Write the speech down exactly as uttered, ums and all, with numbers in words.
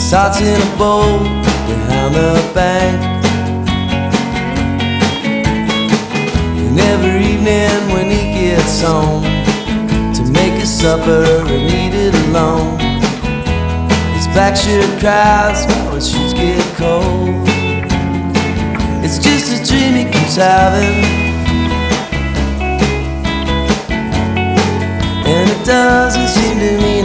Starts in a boat behind the bank. And every evening when he gets home to make his supper and eat it alone, his black shirt cries while his shoes get cold. It's just a dream he keeps having, and it doesn't seem to me